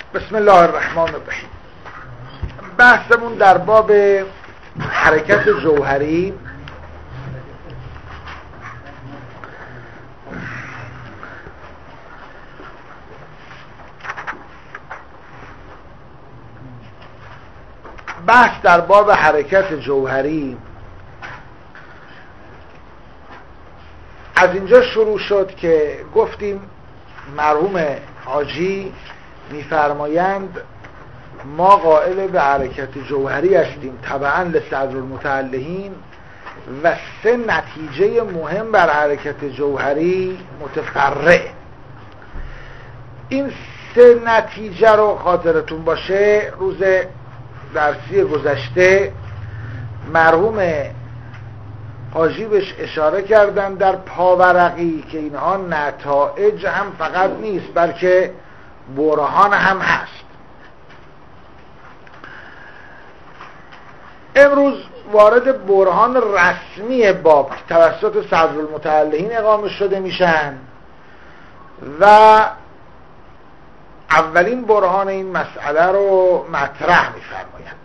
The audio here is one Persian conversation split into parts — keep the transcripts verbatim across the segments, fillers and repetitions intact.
بسم الله الرحمن الرحیم. بحثمون در باب حرکت جوهری بحث در باب حرکت جوهری از اینجا شروع شد که گفتیم مرحوم حاجی میفرمایند ما قائل به حرکت جوهری هستیم تبعا لصدرالمتعلهین و سه نتیجه مهم بر حرکت جوهری متفرع. این سه نتیجه رو خاطرتون باشه روز درسی گذشته مرحوم حاجی بهش اشاره کردن در پاورقی که اینها نتایج هم فقط نیست بلکه برهان هم هست. امروز وارد برهان رسمی باب توسط صدرالمتعلهین اقامه شده میشن و اولین برهان این مسئله رو مطرح میفرمایند.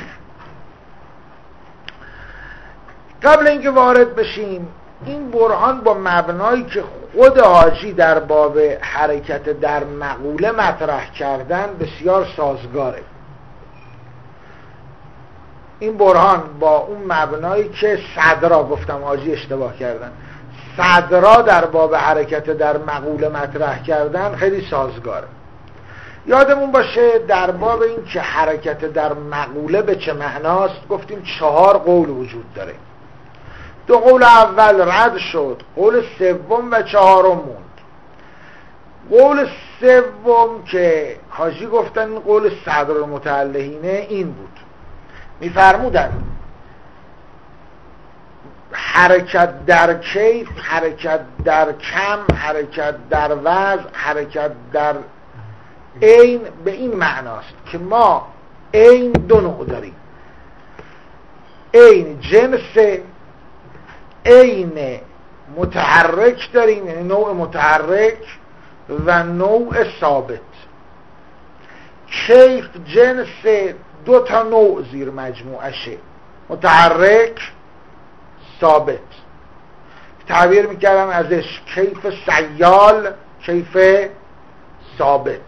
قبل اینکه وارد بشیم این برهان با مبنایی که خود حاجی در باب حرکت در مقوله مطرح کردن بسیار سازگاره. این برهان با اون مبنایی که صدرا گفتم حاجی اشتباه کردن صدرا در باب حرکت در مقوله مطرح کردن خیلی سازگاره. یادمون باشه در باب این که حرکت در مقوله به چه معناست گفتیم چهار قول وجود داره. دو قول اول رد شد، قول سوم و چهارم موند. قول سوم که حاجی گفتن این قول صدرالمتعلهینه این بود، میفرمودن حرکت در کیف، حرکت در کم، حرکت در وضع، حرکت در عین به این معناست که ما عین دو نوع داریم، عین جنس، عین متحرک داریم، یعنی نوع متحرک و نوع ثابت. کیف جنس دو تا نوع زیر مجموعشه، متحرک، ثابت. تعبیر میکردم ازش کیف سیال، کیف ثابت.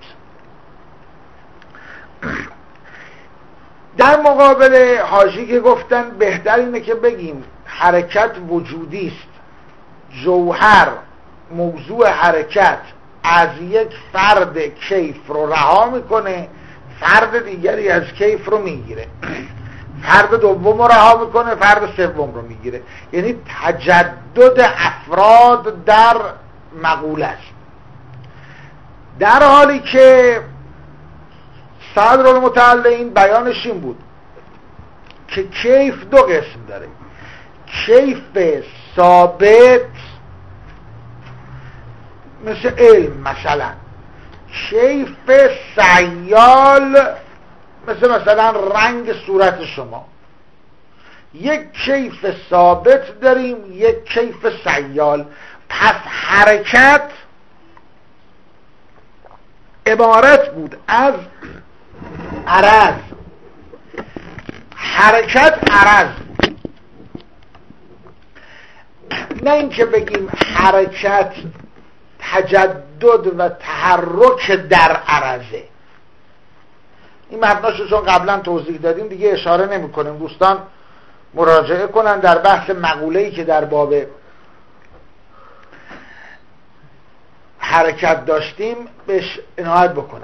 در مقابل حاجی که گفتن بهتر اینه که بگیم حرکت وجودی است، جوهر موضوع حرکت از یک فرد کیف رو رها میکنه، فرد دیگری از کیف رو میگیره، فرد دوم رو رها میکنه، فرد سوم رو میگیره، یعنی تجدد افراد در مقوله است. در حالی که صدرالمتعلهین بیانش این بود که کیف دو قسم داره، کیف ثابت مثل علم، مثلا کیف سیال مثل مثلا رنگ صورت شما. یک کیف ثابت داریم، یک کیف سیال. پس حرکت عبارت بود از عرض، حرکت عرض، نه اینکه بگیم حرکت تجدد و تحرک در عرضه. این مبناشو چون قبلا توضیح دادیم دیگه اشاره نمی کنیم، دوستان مراجعه کنن در بحث مقوله‌ای که در باب حرکت داشتیم بهش عنایت بکنن.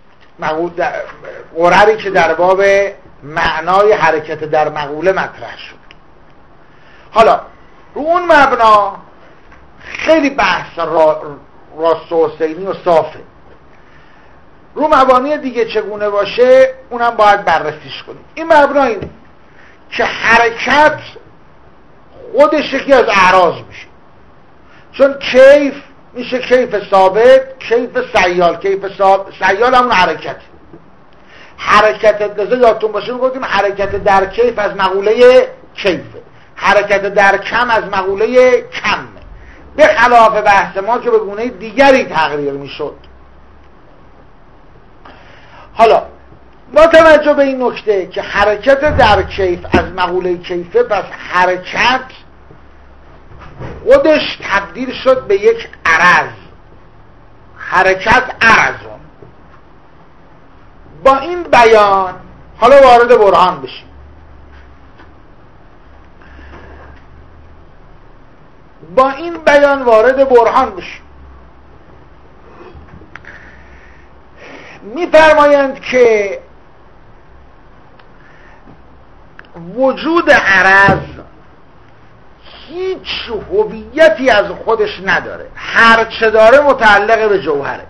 قراری که در باب معنای حرکت در مقوله مطرح شد. حالا رو اون مبنا خیلی بحث را راست و حسینی و صافه. رو مبانی دیگه چگونه باشه اونم باید بررسیش کنیم. این مبنا اینه که حرکت خودش یکی از اعراض میشه، چون کیف میشه کیف ثابت، کیف سیال. کیف سیال همون حرکت حرکت دازه یادتون باشه میگفتیم حرکت در کیف از مقوله کیفه، حرکت در کم از مقوله کمه، به خلاف بحث ما که به گونه دیگری تقریر میشد. حالا با توجه به این نکته که حرکت در کیف از مقوله کیفه، پس حرکت خودش تبدیل شد به یک عرض، حرکت عرضون. با این بیان حالا وارد برهان بشیم. با این بیان وارد برهان بشیم. می‌فرمایند که وجود عرض هیچ هویتی از خودش نداره، هر چه داره متعلق به جوهره.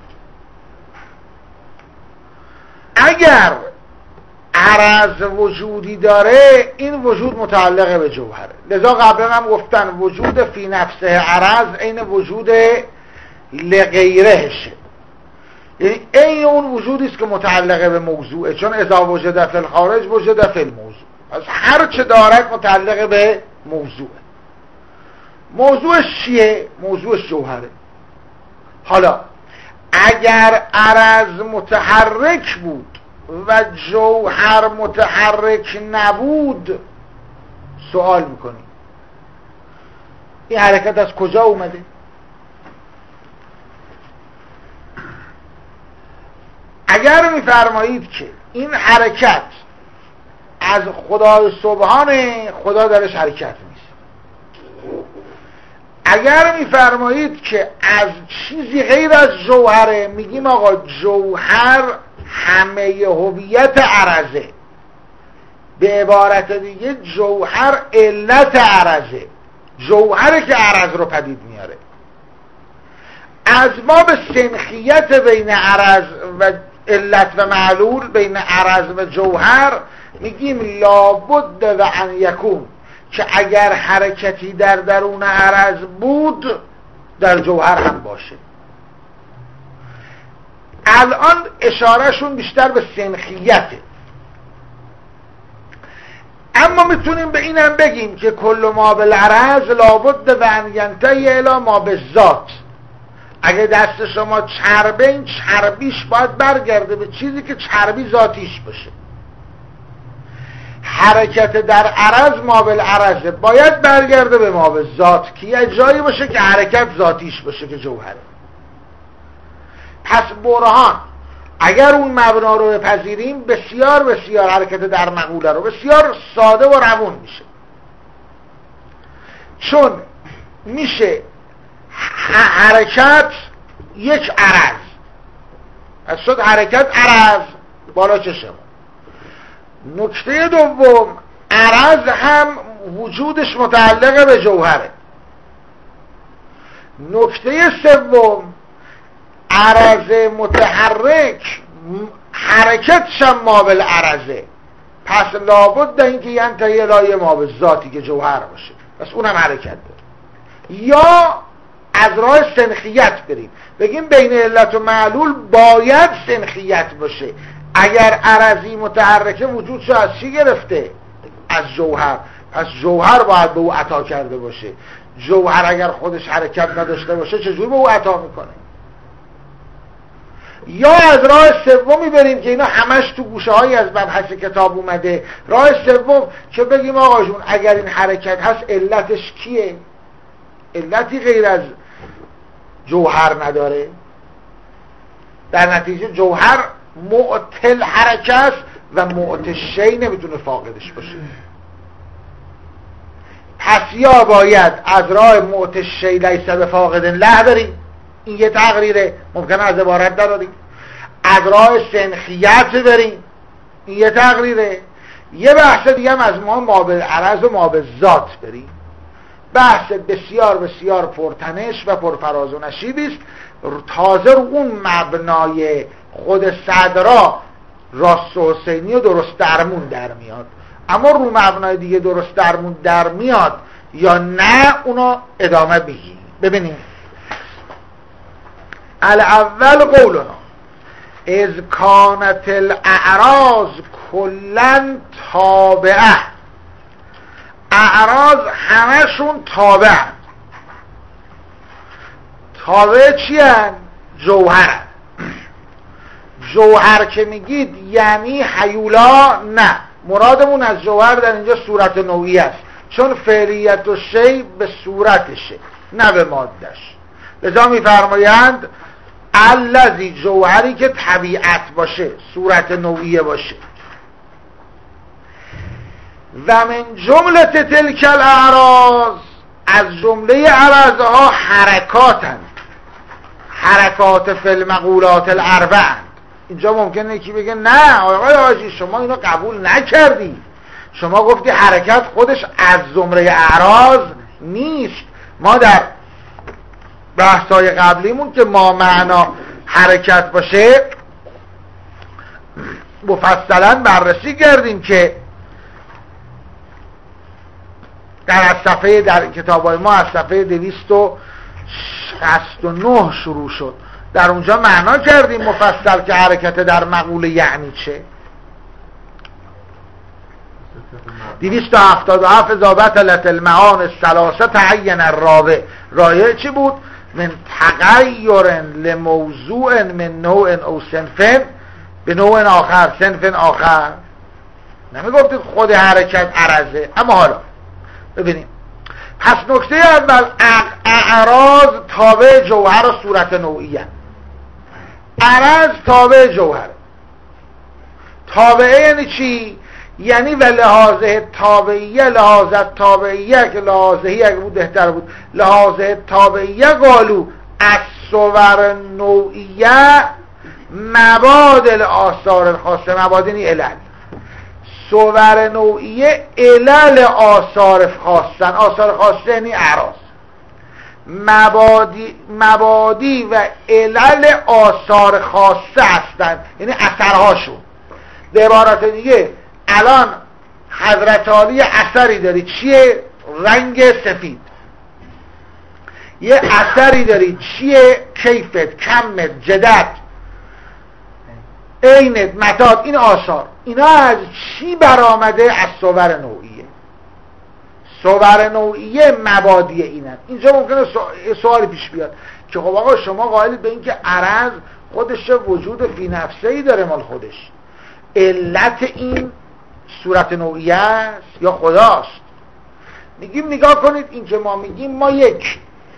اگر عرض وجودی داره، این وجود متعلق به جوهره. لذا قبلا هم گفتن وجود فی نفسه عرض این وجود لغیرهشه، یعنی این اون وجودی است که متعلق به موضوعه، چون اذا وجد فی الخارج وجد فی الموضوع. از هر چه دارد متعلق به موضوعه. موضوعش چیه؟ موضوعش جوهره. حالا اگر عرض متحرک بود و جوهر متحرک نبود، سوال میکنیم این حرکت از کجا اومده؟ اگر میفرمایید که این حرکت از خدای سبحانه، خدا درش حرکت نیست. اگر میفرمایید که از چیزی غیر از جوهره، میگیم آقا جوهر همه هویت عرضه. به عبارت دیگه جوهر علت عرضه، جوهره که عرض رو پدید میاره. از ما به سنخیت بین عرض و علت و معلول، بین عرض و جوهر میگیم لابد و ان یکون، که اگر حرکتی در درون عرض بود در جوهر هم باشه. الان اشارهشون بیشتر به سنخیته، اما میتونیم به اینم بگیم که کل ما بالعرض لابد و ان ینتهی الی ما بالذات. اگه دست شما چربه، این چربیش باید برگرده به چیزی که چربی ذاتیش باشه. حرکت در عرض ما بالعرض باید برگرده به ما بالذات، که یه جایی باشه که حرکت ذاتیش باشه که جوهره. پس برهان اگر اون مبنا رو بپذیریم، بسیار بسیار حرکت در مقوله رو بسیار ساده و روون میشه، چون میشه حرکت یک عرض، از شد حرکت عرض بالا چشم. نکته دوم، عرض هم وجودش متعلق به جوهره. نکته سوم، عرض متحرک حرکتش هم ما بالعرضه، پس لابد این که ینتهی الی ما بالذاتی که جوهر باشه، پس اونم حرکت داره. یا از راه سنخیت بریم، بگیم بین علت و معلول باید سنخیت باشه. اگر عرضی متحرکه وجودش از چی گرفته؟ از جوهر، پس جوهر باید به او عطا کرده باشه. جوهر اگر خودش حرکت نداشته باشه چجور به او عطا میکنه؟ یا از راه سومی بریم که اینا همش تو گوشه هایی از مبحث کتاب اومده. راه سوم که بگیم آقا جون اگر این حرکت هست علتش کیه؟ علتی غیر از جوهر نداره، در نتیجه جوهر معطل حرکت و معطل شی نمیتونه فاقدش باشه. پس یا باید از راه معطل شی لیس بفاقد له بریم، این یه تقریره، ممکنه از عبارت داریم. از راه سنخیت بریم، این یه تقریره. یه بحث دیگه هم از ما ما به عرض و ما به ذات بریم، بحث بسیار بسیار پرتنش و پرفراز و نشیبی است. تازه رو اون مبنای خود صدرا راست و حسینی و درست درمون در میاد، اما رو مبنای دیگه درست درمون در میاد یا نه اونو ادامه بگیم. ببینیم الاول قولنا از کانت الاعراض کلن تابعه، اعراض همشون تابع. تابع چی هن؟ جوهر. جوهر که میگید یعنی هیولا، نه، مرادمون از جوهر در اینجا صورت نوعی است، چون فعلیت و شی به صورتشه نه به مادهش. لذا میفرمایند الذی، جوهری که طبیعت باشه، صورت نوعیه باشه. و من جمله تلک الاعراض، از جمله عرضها حرکاتند، حرکات فی المقولات الاربع. اینجا ممکنه یکی بگه نه آقای حاجی شما اینو قبول نکردی، شما گفتی حرکت خودش از زمره اعراض نیست. ما در بحثای قبلیمون که ما معنا حرکت باشه مفصلا بررسی کردیم که در از صفحه در کتابای ما از صفحه دویست و شصت و نه شروع شد، در اونجا معنا کردیم مفصل که حرکت در مقوله یعنی چه. دویست و هفتاد و هفت اذا بطلت المعان الثلاثه تعین الرابع، رایه چی بود؟ من تغییر لموضوع من نوع او صنف به نوع آخر، صنف آخر. نمیگفتید خود حرکت عرضه. اما حالا ببینیم، پس نکته اول اعراض تابع جوهر و صورت نوعیه. عرض تابع جوهر. تابعه یعنی چی؟ یعنی و لحاظه تابعیه، لحاظه تابعیه که لحاظهی اگه بود بهتر بود، لحاظه تابعیه قالو از صور نوعیه مبادل آثار الخاصه، مبادل علل. صور نوعیه علل آثار خاصن، آثار خاصه یعنی اعراض. مبادی, مبادی و علل آثار خاصه هستند، یعنی اثرهاشون. به عبارت دیگه الان حضرت عالی اثری داری، چیه؟ رنگ سفید. یه اثری داری، چیه؟ کیفت، کمت، جدت، عینت، متات. این آثار اینا از چی برآمده؟ از صور نوعیه. صور نوعیه مبادی اینن. اینجا ممکنه سوالی پیش بیاد که خب آقا شما قائل به این که عرض خودش وجود فی نفسه‌ای داره مال خودش، علت این صورت نوعیه است یا خداست؟ میگیم نگاه کنید، این که ما میگیم ما یک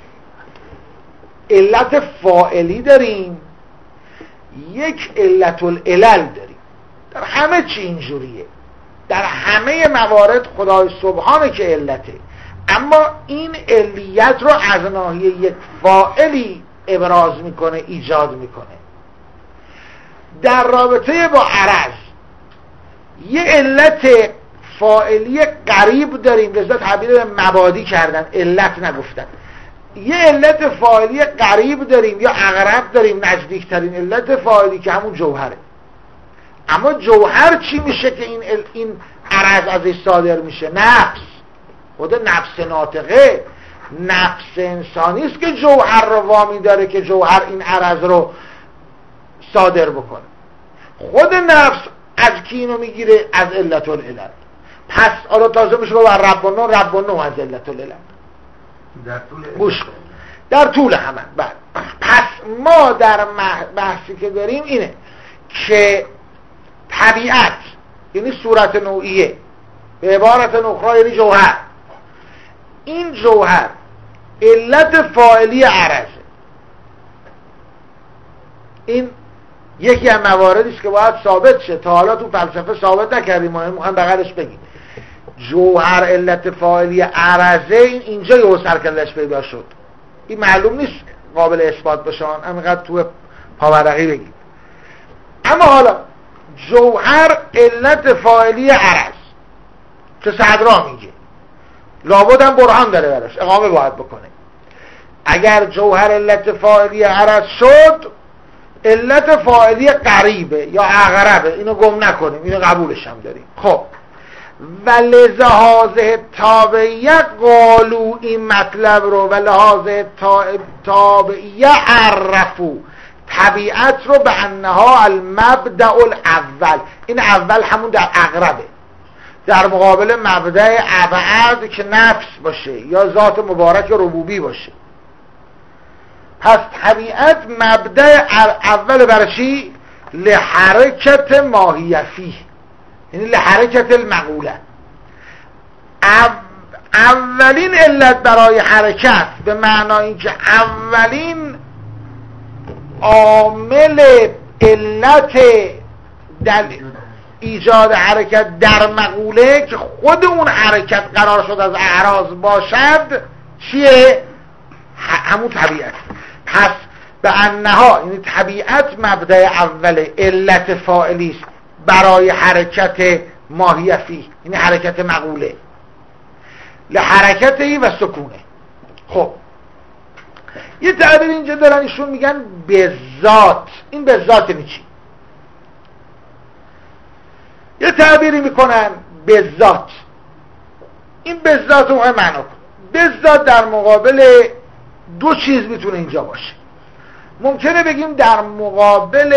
علت فاعلی داریم، یک علت العلل داریم. در همه چی اینجوریه، در همه موارد خدای سبحانه که علته، اما این علیت رو از ناحیه یک فاعلی ابراز میکنه، ایجاد میکنه. در رابطه با عرض یه علت فاعلی قریب داریم، لذا تعبیر به مبادی کردن، علت نگفتن. یه علت فاعلی قریب داریم یا اقرب داریم، نزدیکترین علت فاعلی که همون جوهره. اما جوهر چی میشه که این این عرض ازش صادر میشه؟ نفس. خود نفس ناطقه، نفس انسانی است که جوهر رو وامی داره که جوهر این عرض رو صادر بکنه. خود نفس از کی اینو میگیره؟ از علت العلل. پس حالا تازه میشه بر رب و نو، رب و نو از علت العلل. در طول گوش کن، در طول همه. بعد پس ما در بحثی که داریم اینه که طبیعت یعنی صورت نوعیه، به عبارت اخرى یعنی جوهر، این جوهر علت فاعلی عرضه. این یکی از مواردی است که باید ثابت شه، تا حالا تو فلسفه ثابت نکردیم، ما میخوایم بغلش بگیم. جوهر علت فاعلی عرضه، این اینجا یه سرکلش پیدا شد. این معلوم نیست قابل اثبات بشن، همینقدر تو پاورقی بگیم. اما حالا جوهر علت فاعلی عرض که صدرا میگه، لابد هم برهان داره براش، اقامه باید بکنه. اگر جوهر علت فاعلی عرض شد، علت فاعلی قریبه یا اقربه، اینو گم نکنیم، اینو قبولش هم داریم. خب و لحاظ تابعیه قالو، این مطلب رو و لحاظ تابعیه عرفو طبیعت رو به انها المبدأ الاول. این اول همون در اقربه، در مقابل مبدأ ابعد که نفس باشه یا ذات مبارک ربوبی باشه. پس طبیعت مبدأ اول برای چی؟ لحرکت ماهیفی، یعنی لحرکت المقوله. اولین علت برای حرکت به معنای اینکه اولین عامل علت در ایجاد حرکت در مقوله که خود اون حرکت قرار شد از اعراض باشد چیه؟ همون طبیعت. پس به انها، یعنی طبیعت مبدأ اول علت فاعلی است برای حرکت ماهیفی، یعنی حرکت مقوله، لحرکتی و سکونه. خب یه تعبیر اینجا دارن ایشون میگن به ذات. این به ذات یعنی چی؟ یه تعبیری میکنن به ذات. این به ذات رو معنا کن. به ذات در مقابل دو چیز میتونه اینجا باشه. ممکنه بگیم در مقابل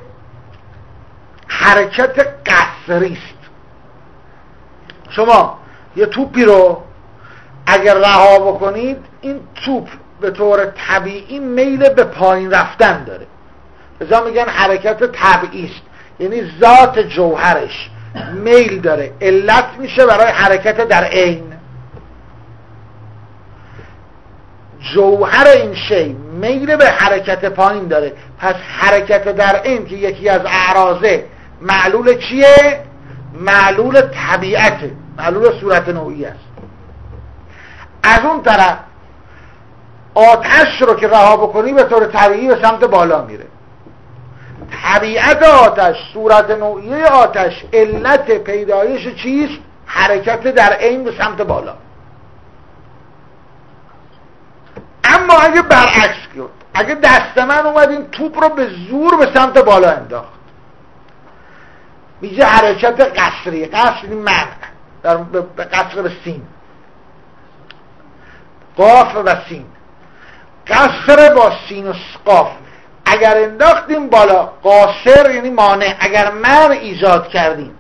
حرکت قصری است. شما یه توپی رو اگر رها بکنید، این توپ به طور طبیعی میل به پایین رفتن داره، لذا میگن حرکت طبیعی است، یعنی ذات جوهرش میل داره، علت میشه برای حرکت در عین. جوهر این شی میل به حرکت پایین داره، پس حرکت در عین که یکی از اعراضه معلول چیه؟ معلول طبیعته، معلول صورت نوعی است. از اون طرف آتش رو که رها بکنی به طور طبیعی به سمت بالا میره. طبیعت آتش، صورت نوعی آتش، علت پیدایش چیست؟ حرکت در عین به سمت بالا. اما اگه برعکس کرد، اگه دست من اومد این توپ رو به زور به سمت بالا انداخت، میشه حرکت قصری. قصر این منع در به قصر به سین، قاف و سین، قصر با سین و قاف. اگر انداختیم بالا، قاصر یعنی مانع، اگر منع ایجاد کردیم،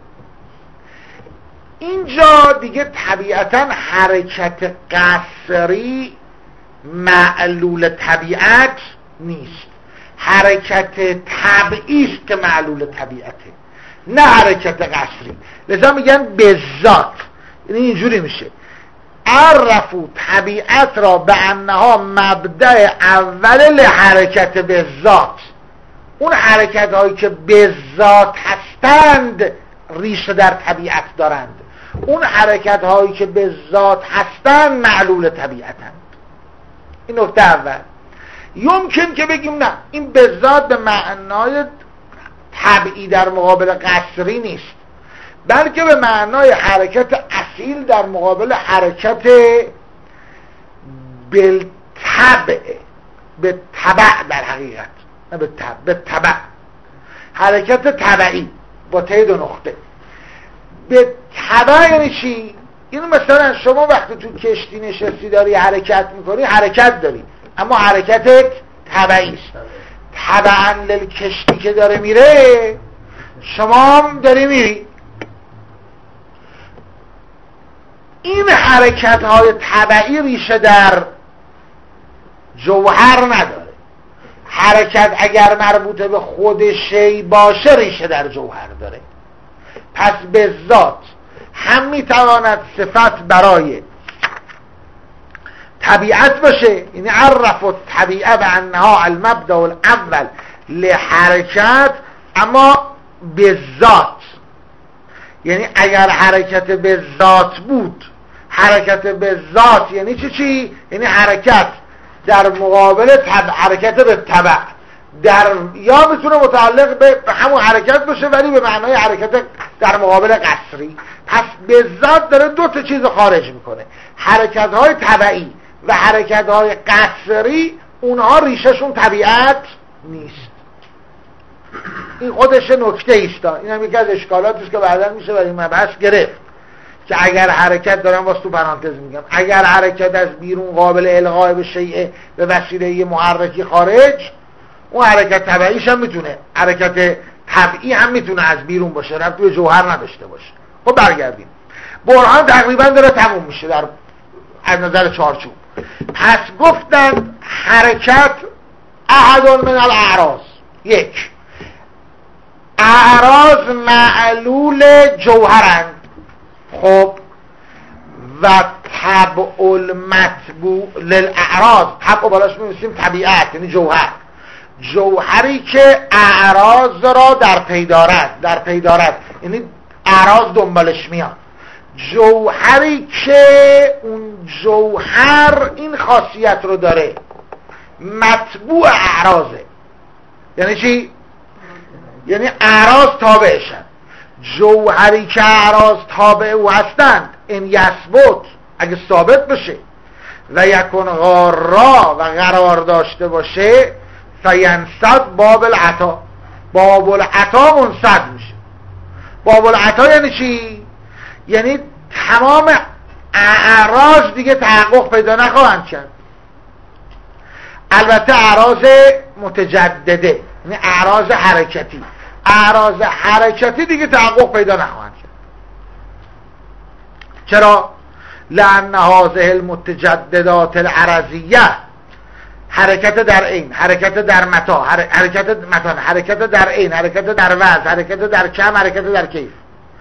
اینجا دیگه طبیعتا حرکت قصری معلول طبیعت نیست، حرکت طبیعی است که معلول طبیعته، نه حرکت قصری. لذا میگن به ذات، یعنی اینجوری میشه عرفو طبیعت را به انها مبدأ اول لحرکت به ذات. اون حرکت هایی که به ذات هستند ریشه در طبیعت دارند، اون حرکت هایی که به ذات هستند معلول طبیعتند. این نکته اول. یمکن که بگیم نه، این به ذات به معنای طبیعی در مقابل قصری نیست، بلکه به معنای حرکت اصیل در مقابل حرکت بالطبع، به طبع در حقیقت، نه به طبع، به طبع، حرکت طبعی با ته دو نقطه. به طبع یعنی چی؟ یعنی مثلا شما وقتی تو کشتی نشستی داری حرکت میکنی، حرکت داری، اما حرکتت طبعی است. طبعا للکشتی که داره میره، شما هم داری میری. این حرکت های طبعی ریشه در جوهر نداره. حرکت اگر مربوط به خود شی باشه ریشه در جوهر داره. پس به ذات هم میتواند صفت برای طبیعت باشه، یعنی عرف الطبیعه به انها المبدأ الاول لحرکت، اما به ذات، یعنی اگر حرکت به ذات بود، حرکت به ذات یعنی چی چی؟ یعنی حرکت در مقابل تبع، حرکت به تبع، در یا میتونه متعلق به همون حرکت باشه ولی به معنای حرکت در مقابل قصری. پس به ذات داره دو تا چیز خارج میکنه، حرکت های طبعی و حرکت های قصری، اونها ریشهشون طبیعت نیست. این خودش نکته ایست. این هم یکی از اشکالاتی است که بعدا میشه برای این مبحث گرفت، که اگر حرکت، دارم واسه تو پرانتز میگم، اگر حرکت از بیرون قابل الغاء به شیء به وسیله محرکی خارج، اون حرکت طبیعیش هم میتونه، حرکت طبیعی هم میتونه از بیرون باشه، ربطی به جوهر نداشته باشه. خب برگردیم. برهان تقریبا داره تموم میشه در از نظر چارچوب. پس گفتن حرکت احد من الاعراض، یک، اعراض معلول جوهرند. خب و طبع المطبوع للاعراض، طبع بالاش می‌نویسیم طبیعت یعنی جوهر، جوهری که اعراض را در پی دارد، در پی دارد یعنی اعراض دنبالش میاد، جوهری که اون جوهر این خاصیت رو داره، مطبوع اعراضه. یعنی چی؟ یعنی اعراض تابعشن. جوهری که اعراض تابع او هستند، این یثبت اگه ثابت بشه و یکن غارا و قرار داشته باشه، فینصد باب العطا، باب العطا منصد میشه. باب العطا یعنی چی؟ یعنی تمام اعراض دیگه تحقق پیدا نخواهند کرد. البته اعراض متجدده یعنی اعراض حرکتی، اعراض حرکتی دیگه تحقق پیدا نخواهند کرد. چرا؟ لأن هذه المتجددات العرضیه، حرکت در عین، حرکت در متا، حرکت متان، حرکت در عین، حرکت در وزن، حرکت در کم، حرکت در کیف،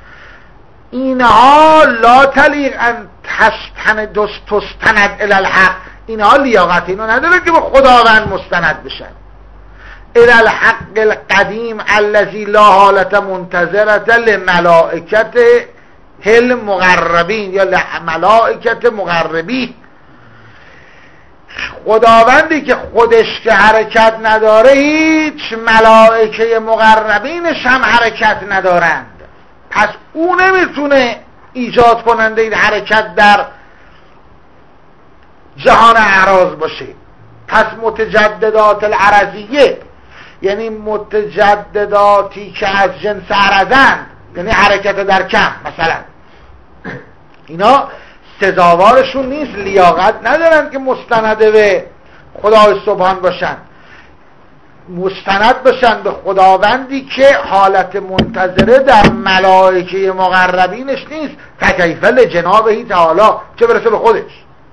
اینها لا تلیق ان تستند تستند الی الحق، اینها لیاقت اینو نداره که به خداوند مستند بشن. الی الحق القدیم الذی لا حالت منتظرة لملائکت هل مقربین یا ملائکت مقربین، خداوندی که خودش که حرکت نداره، هیچ ملائکه مقربینش هم حرکت ندارند. پس او نمیتونه ایجاد کننده این حرکت در جهان اعراض باشه. پس متجددات العرضیه یعنی متجدداتی که از جنس عرضند، یعنی حرکت در کم مثلا، اینا سزاوارشون نیست، لیاقت ندارن که مستند به خدای سبحان باشن، مستند باشن به خداوندی که حالت منتظره در ملائکه مقربینش نیست. فکیف لجنابه تعالی، چه برسه به خودش.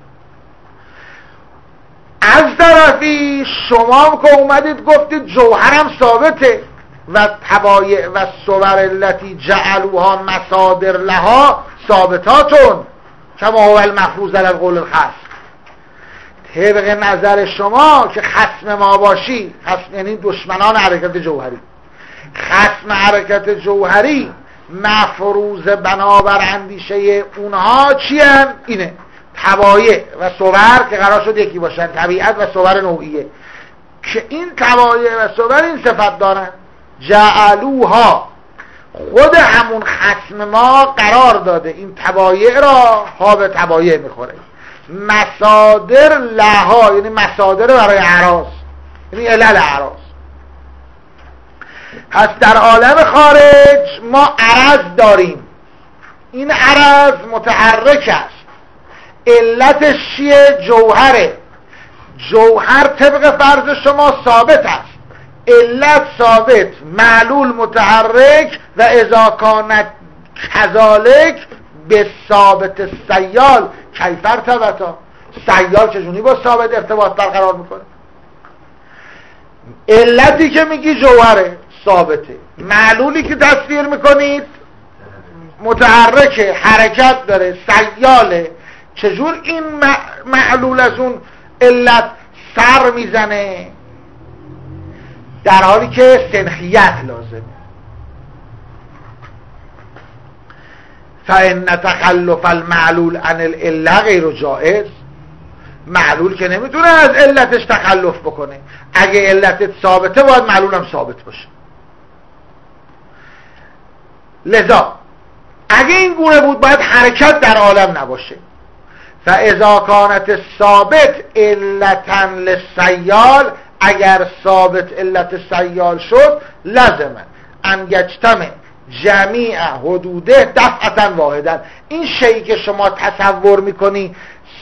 از طرفی شما که اومدید گفتید جوهرم ثابته و طبایع و صور التي جعلوها مصادر لها ثابتاتون کما هو المفروض علی القول الخاص. طبق نظر شما که خصم ما باشی، خصم یعنی دشمنان حرکت جوهری، خصم حرکت جوهری مفروض بنابر اندیشه اونها چی هم؟ اینه طبایع و صور که قرار شد یکی باشن، طبیعت و صور نوعیه، که این طبایع و صور این صفت دارن. جعلوها، خود همون خصم ما قرار داده این طبایع را، ها به طبایع میخوره، مصادر لها یعنی مصادر برای اعراض، یعنی علل اعراض. پس در عالم خارج ما عرض داریم، این عرض متحرک است، علتش چیه؟ جوهره. جوهر طبق فرض شما ثابت است، علت ثابت، معلول متحرک، و اذا کانت کذالک به ثابت سیال کیفر ثبتا، سیال چجونی با ثابت ارتباط برقرار میکنه؟ علتی که میگی جوهره ثابته، معلولی که تصویر میکنید متحرکه، حرکت داره، سیاله، چجور این معلول از اون علت سر میزنه در حالی که سنخیت لازمه؟ فإن تخلف المعلول عن العله غیر جائز، معلول که نمیتونه از علتش تخلف بکنه، اگه علتت ثابته باید معلولم ثابت باشه. لذا اگه این گونه بود باید حرکت در عالم نباشه. فاذا کانت الثابت علتا للسیال، اگر ثابت علت سیال شد، لازمه ان یجتمع جمیع حدوده دفعتا واحدا، این شیئی که شما تصور میکنی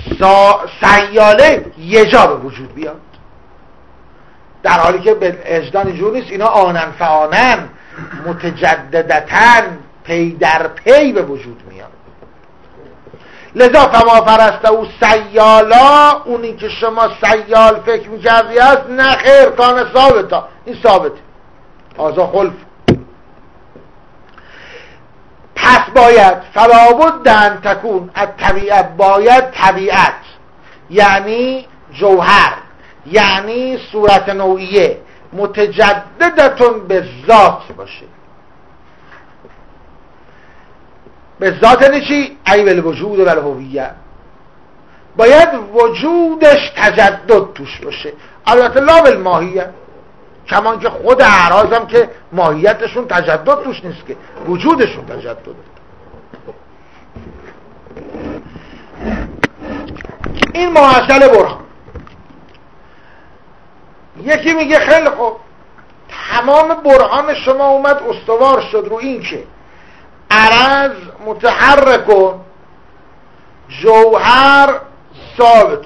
سیاله یه جا به وجود بیاد، در حالی که به اجدان اینجور نیست، اینا آنن فآنن متجددتن پی در پی به وجود میاد. لذا فما فرسته او سیالا، اونی که شما سیال فکر میکردی هست، نه خیر، کان ثابتا، این ثابته، آزا خلف. باید فلابد ان تکون الطبیعت، باید طبیعت یعنی جوهر یعنی صورت نوعیه متجددتون به ذات باشه. به ذات یعنی چی؟ ای بالوجود و الهویه، باید وجودش تجدد توش باشه. البته لا بالماهیه، کمان که خود اعراض هم که ماهیتشون تجدد توش نیست، که وجودشون تجدد. این معاصل برهان. یکی میگه خیلی خوب، تمام برهان شما اومد استوار شد رو این که عرض متحرک کن، جوهر ثابت،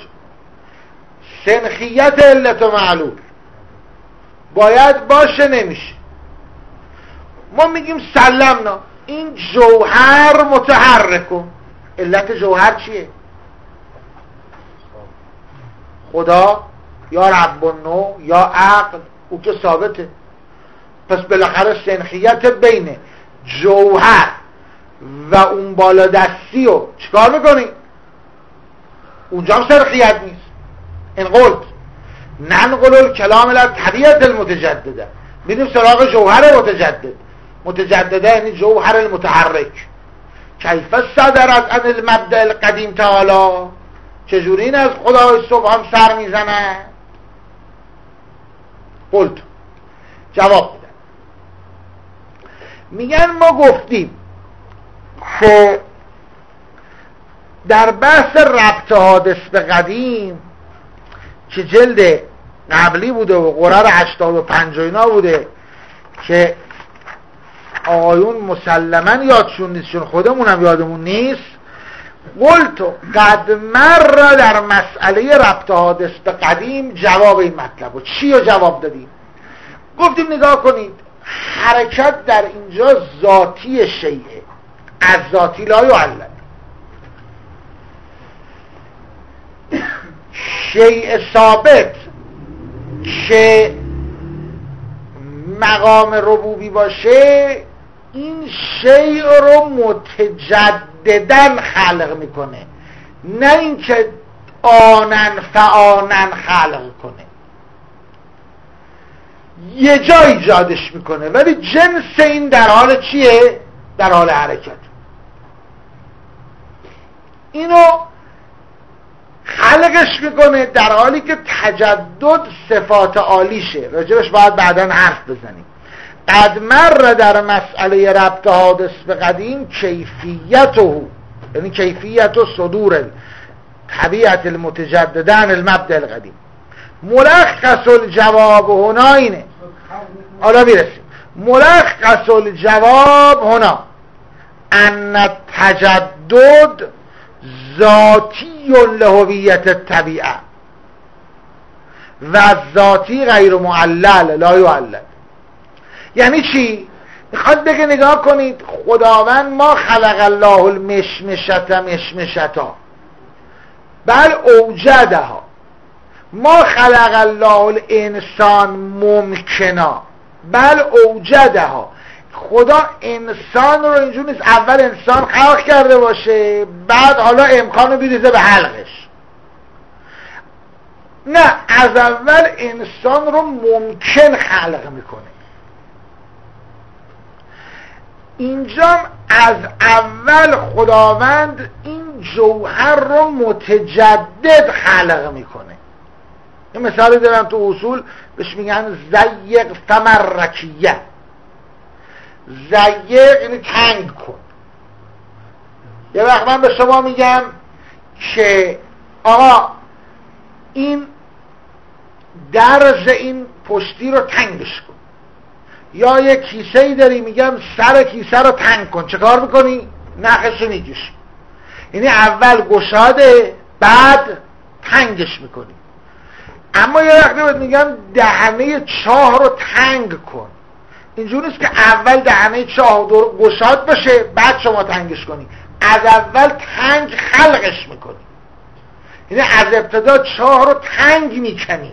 سنخیت علت و معلول باید باشه، نمیشه. ما میگیم سلمنا، این جوهر متحرک کن. علت جوهر چیه؟ خدا یا رب النوع یا عقل، او که ثابته. پس بالاخره سنخیت بین جوهر و اون بالا دستی رو چیکار میکنی؟ اونجا هم سنخیت نیست. این قلت ننقل الکلام الى طبیعت المتجدده، میریم سراغ جوهر متجدد. متجدده یعنی جوهر المتحرک. کیف صدرت عن المبدأ القدیم تعالی، چجوری این از خدای سبحان سر میزنه؟ قلت جواب میدن، میگن ما گفتیم که در بحث ربط حادث به قدیم که جلد قبلی بوده و قرار هشتاد و پنج اینا بوده که آقایون مسلماً یادشون نیست، چون خودمونم یادمون نیست. قلت قد مر در مسئله ربط حادث به قدیم جواب این مطلب و چی رو جواب دادیم؟ گفتیم نگاه کنید، حرکت در اینجا ذاتی شیئه، از ذاتی لا یعلم. شیء ثابت که مقام ربوبی باشه، این شیء رو متجددن خلق میکنه، نه اینکه آنن فآنن خلق کنه. یه جا ایجادش میکنه ولی جنس این در حال چیه؟ در حال حرکت. اینو خلقش میکنه در حالی که تجدد صفات عالیشه، راجبش باید بعداً حرف بزنیم. قد مر در مسئله ربط حادث به قدیم کیفیته، یعنی کیفیت و صدور طبیعت المتجددن المبدأ القدیم. ملخص الجواب هنا اینه، حالا میرسیم. ملخص الجواب هنا ان تجدد ذاتی لهویت الطبیعه و ذاتی غیر معلل لا یعلل. یعنی چی؟ میخواد بگه نگاه کنید، خداوند ما خلق الله المشمشت مشمشتا بل اوجدها، ما خلق الله الانسان ممکنا بل اوجدها. خدا انسان رو اینجور نیست اول انسان خلق کرده باشه بعد حالا امکانو بیریزه به حلقش، نه، از اول انسان رو ممکن خلق میکنه. اینجا از اول خداوند این جوهر رو متجدد خلق میکنه. یه مثالی دارم تو اصول بهش میگن زیق فمرکیه. زیق یعنی تنگ کن. یه وقت من به شما میگم که آقا این درز این پشتی رو تنگش کن، یا یه کیسه ای داری میگم سر کیسه رو تنگ کن، چه کار میکنی؟ نخش رو میکشی. یعنی اول گشاده بعد تنگش میکنی. اما یه وقتی باید میگم دهنه چاه رو تنگ کن، اینجور نیست که اول دهنه چاه دور گشاد باشه بعد شما تنگش کنی، از اول تنگ خلقش میکنی. یعنی از ابتدا چاه رو تنگ میکنی.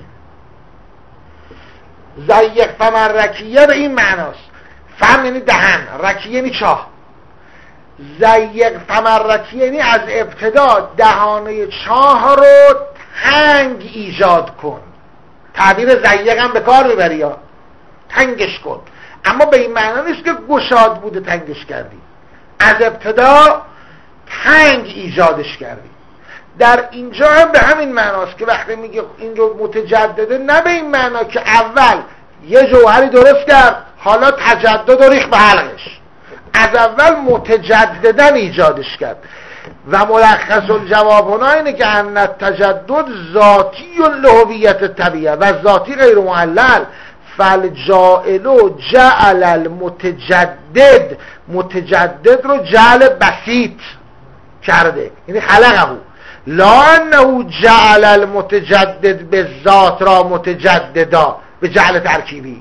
زیق فمن رکیه به این معناست. فم یعنی دهن، رکیه یعنی چاه. ضیق تمرکی یعنی از ابتدا دهانه چاه رو تنگ ایجاد کن. تعبیر ضیق هم به کار ببری یا تنگش کن، اما به این معنا نیست که گشاد بوده تنگش کردی، از ابتدا تنگ ایجادش کردی. در اینجا هم به همین معناست که وقتی میگه این رو متجدده، نه به این معنا که اول یه جوهری درست کرد حالا تجدد و ریخ به حلقش، از اول متجددن ایجادش کرد. و ملخص الجواب هنا اینه که ان التجدد ذاتی لهویت طبیعه و ذاتی غیر معلل، فالجائل جعل المتجدد، متجدد رو جعل بسیط کرده یعنی خلقه، لا انه جعل المتجدد به ذات را متجددا به جعل ترکیبی.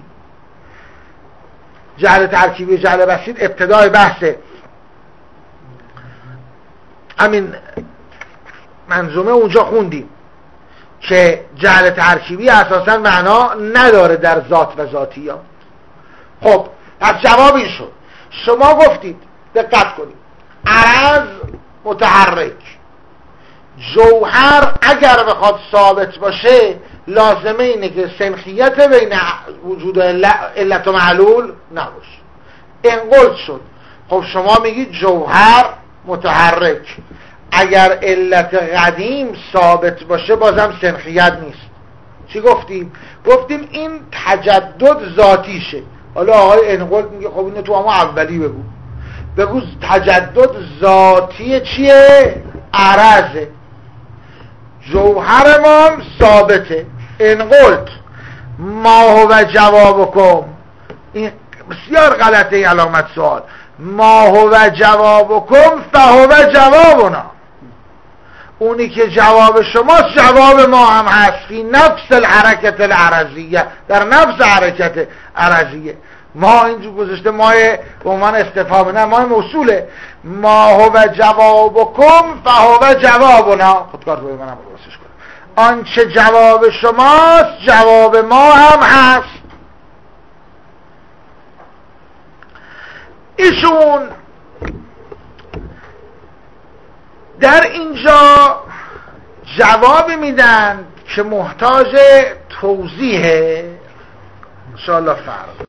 جعل ترکیبی جعل بسیط ابتدای بحثه همین منظومه اونجا خوندیم که جعل ترکیبی اساسا معنا نداره در ذات و ذاتی ها. خب پس جواب این شد، شما گفتید دقت کنید عرض متحرک، جوهر اگر بخواد ثابت باشه لازمه اینه که سنخیت بین وجود علت و معلول نباشه. انقلت شد. خب شما میگید جوهر متحرک، اگر علت قدیم ثابت باشه بازم سنخیت نیست. چی گفتیم؟ گفتیم این تجدد ذاتیشه. حالا آقای انقلت میگه خب اینو تو اما اولی بگو، بگو تجدد ذاتی چیه؟ عرضه. جوهر ما ثابته. انقلت ما هو جوابکم، این بسیار غلطه علامت سوال، ما هو جوابکم فهو جوابنا، اونی که جواب شماست جواب ما هم هست، فی نفس الحرکت العرضیه، در نفس حرکت عرضیه. ما اینجور گذاشته مای به عنوان استفهام، نه مای موصوله. ما هو جوابکم فهو جوابنا، خودکار روی منم درستش کنم، آنچه جواب شماست جواب ما هم هست. ایشون در اینجا جواب میدن که محتاج توضیحه، انشاءالله فرق